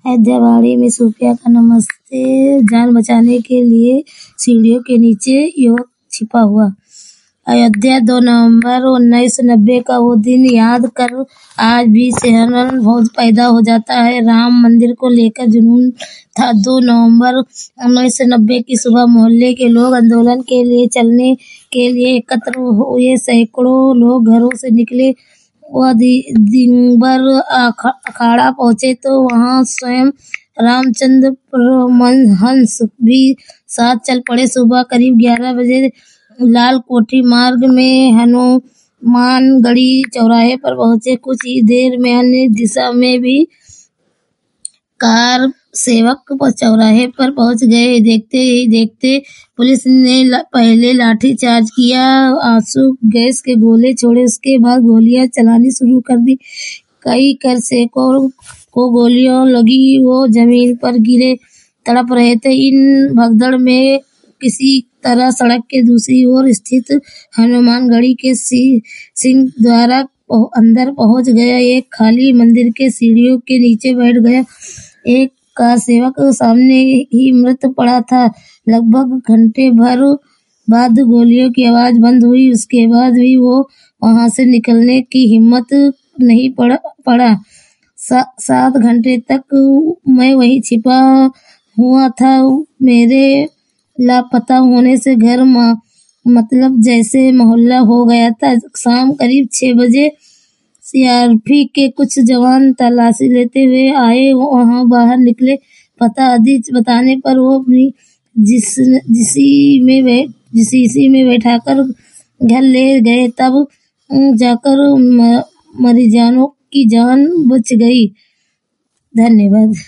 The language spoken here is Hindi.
अयोध्यावाड़ी में सूफिया का नमस्ते। जान बचाने के लिए सीढ़ियों के नीचे युवक छिपा हुआ। अयोध्या 2 नवंबर 1990 का वो दिन याद कर आज भी शहर में बहुत पैदा हो जाता है। राम मंदिर को लेकर जुनून था। 2 नवंबर 1990 की सुबह मोहल्ले के लोग आंदोलन के लिए चलने के लिए एकत्र हुए। सैकड़ों लोग घरों से निकले। वह दिगंबर अखाड़ा पहुंचे तो वहां स्वयं रामचंद्र परमहंस भी साथ चल पड़े। सुबह करीब 11 बजे लाल कोठी मार्ग में हनुमानगढ़ी चौराहे पर पहुंचे। कुछ ही देर में अन्य दिशा में भी कार सेवक चौराहे पर पहुंच गए। देखते ही देखते पुलिस ने पहले लाठी चार्ज किया, आंसू गैस के गोले छोड़े, उसके बाद गोलियां चलानी शुरू कर दी। कई करसेकों को गोलियां लगी, वो जमीन पर गिरे तड़प रहे थे। इन भगदड़ में किसी तरह सड़क के दूसरी ओर स्थित हनुमानगढ़ी के सिंह द्वारा अंदर पहुंच गया। एक खाली मंदिर के सीढ़ियों के नीचे बैठ गया। एक कार सेवक सामने ही मृत पड़ा था। लगभग घंटे भर बाद गोलियों की आवाज बंद हुई। उसके बाद भी वो वहां से निकलने की हिम्मत नहीं पड़ा। 7 घंटे तक मैं वहीं छिपा हुआ था। मेरे लापता होने से घर मतलब जैसे मोहल्ला हो गया था। शाम करीब 6 बजे सीआरपी के कुछ जवान तलाशी लेते हुए आए। वहां बाहर निकले। पता आदि बताने पर वो अपनी जिसी में बैठाकर घर ले गए। तब जाकर मरीजानों की जान बच गई। धन्यवाद।